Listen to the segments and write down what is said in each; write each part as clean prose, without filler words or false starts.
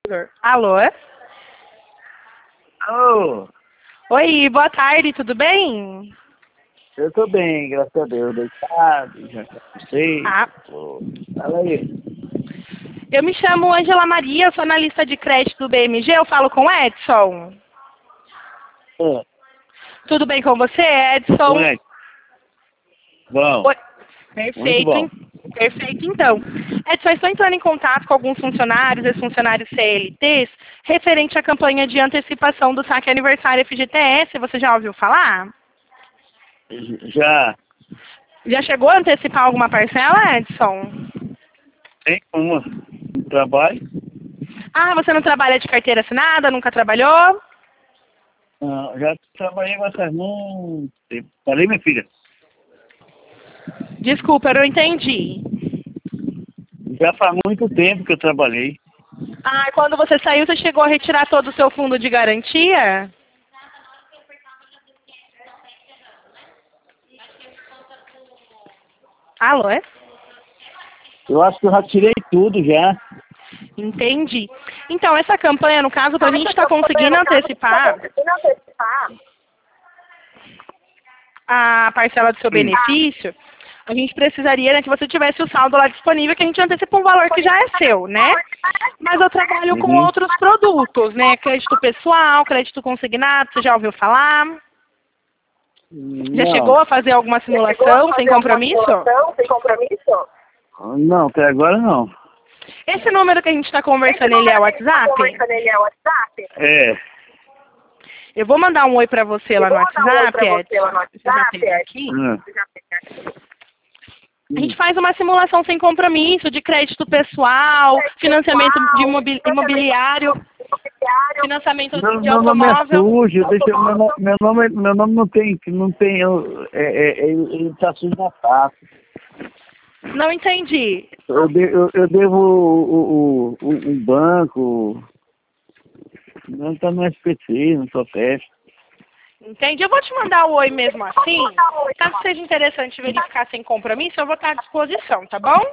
Alô? Alô, Oi, boa tarde, tudo bem? eu tô bem, graças a Deus, deitado, já sei. Ah, Fala aí. eu me chamo Angela Maria, sou analista de crédito do BMG, eu falo com o Edson. É, Tudo bem com você, como Edson? é? Bom, Oi. muito Perfeito, bom. perfeito então. Edson, eu estou entrando em contato com alguns funcionários, ex-funcionários CLTs, referente à campanha de antecipação do saque aniversário FGTS, você já ouviu falar? Já Já chegou a antecipar alguma parcela, Edson? tem uma trabalho? Ah, você não trabalha de carteira assinada, nunca trabalhou? Não, já trabalhei, mas faz muito tempo. Falei, minha filha, Desculpa, eu não entendi. já faz muito tempo que eu trabalhei. Ah, quando você saiu, você chegou a retirar todo o seu fundo de garantia? Alô, é? Eu acho que eu já tirei tudo já. Entendi. Então, essa campanha, no caso, para a gente estar conseguindo antecipar a parcela do seu benefício, a gente precisaria, né, que você tivesse o saldo lá disponível, que a gente antecipa um valor que já é seu, né? Mas eu trabalho com Uhum. outros produtos, né? Crédito pessoal, crédito consignado, você já ouviu falar? Já chegou Não, a fazer alguma simulação sem compromisso? não, até agora não. Esse número que a gente está conversando, ele é o WhatsApp? É, Eu vou mandar um oi para você lá no WhatsApp, Edson. Você já tem aqui? hum, A gente faz uma simulação sem compromisso de crédito pessoal, financiamento de imobiliário, financiamento de meu nome é automóvel. sujo, meu nome não tem, ele tá sujo na taça. Não entendi. Eu devo um banco, não tá no SPC, não sou festa. Entendi. Eu vou te mandar o oi mesmo assim. Caso seja interessante verificar sem compromisso, eu vou estar à disposição, tá bom?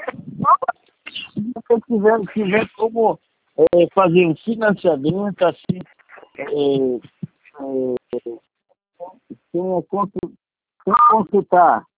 Se tiver como fazer um financiamento assim, sem consultar